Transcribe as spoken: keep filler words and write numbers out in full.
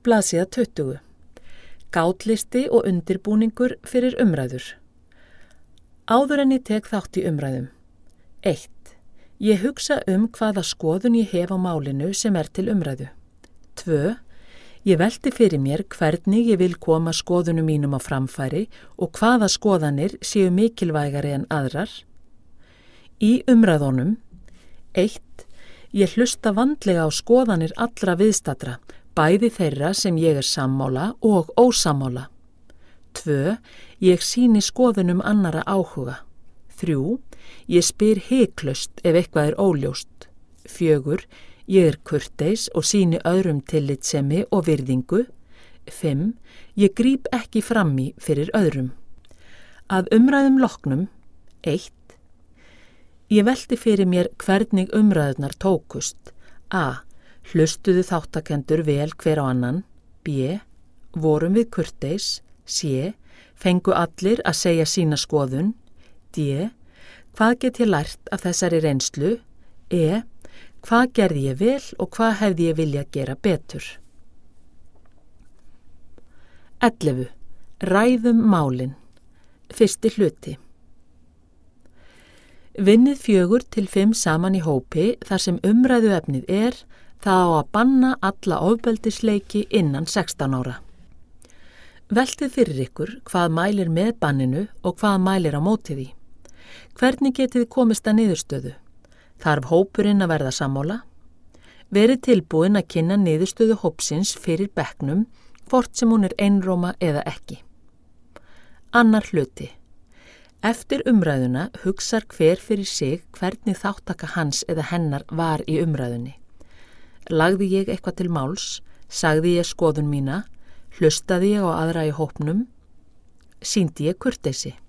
Blaðsíða tuttugu. Gátlisti og undirbúningur fyrir umræður. Áður en ég tek þátt í umræðum. eitt. Ég hugsa um hvaða skoðun ég hef á málinu sem er til umræðu. tvö. Ég velti fyrir mér hvernig ég vil koma skoðunum mínum á framfæri og hvaða skoðanir séu mikilvægari en aðrar. Í umræðunum. eitt. Ég hlusta vandlega á skoðanir allra viðstaddra, bæði þeirra sem ég er sammála og ósammála. tvö. Ég sýni skoðunum annara áhuga. þrjú. Ég spyr hiklaust ef eitthvað er óljóst. fjögur. Ég er kurteis og sýni öðrum tillitssemi og virðingu. fimm. Ég gríp ekki fram í fyrir öðrum. Að umræðum loknum. eitt. Ég velti fyrir mér hvernig umræðunar tókust. A. Hlustuðu þáttakendur vel hver á annan. B. Vorum við kurteis. C. Fengu allir að segja sína skoðun. D. Hvað get ég lært af þessari reynslu? E. Hvað gerði ég vel og hvað hefði ég vilja gera betur? ellefu. Ræðum málin. Fyrsti hluti. Vinnið fjögur til fimm saman í hópi þar sem umræðuefnið er það á að banna alla ofbeldisleiki innan sextán ára. Veltið fyrir ykkur hvað mælir með banninu og hvað mælir á móti því. Hvernig getið komist að niðurstöðu? Þarf hópurinn að verða sammála? Verið tilbúin að kynna niðurstöðu hópsins fyrir bekknum, hvort sem hún er einróma eða ekki. Annar hluti. Eftir umræðuna hugsar hver fyrir sig hvernig þáttaka hans eða hennar var í umræðunni. Lagði ég eitthvað til máls, sagði ég skoðun mína, hlustaði ég á aðra í hópnum, sýndi ég kurteisi.